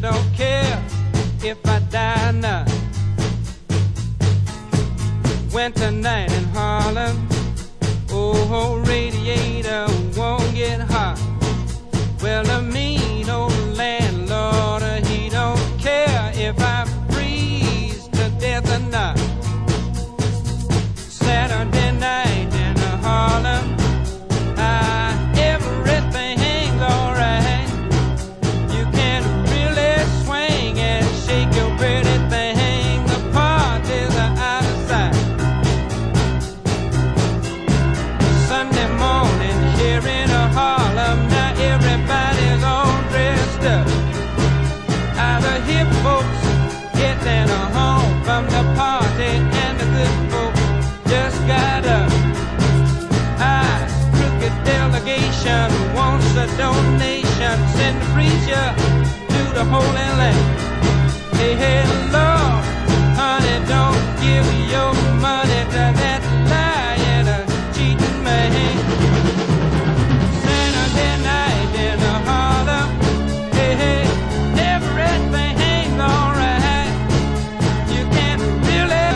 don't care if I die or not. Winter night in Harlem, oh, radiator won't get hot. Well, the mean old landlord, he don't care if I freeze to death or not. Saturday night in Harlem, everything's alright. You can really swing and shake your pretty thing. The parties are out of sight. Sunday morning here in Harlem, now everybody's all dressed up. All the hip folks getting home from the party, and the good folks just got up. Crooked delegation wants a donation. Send the preacher to the Holy Land. Hey, hey, Lord,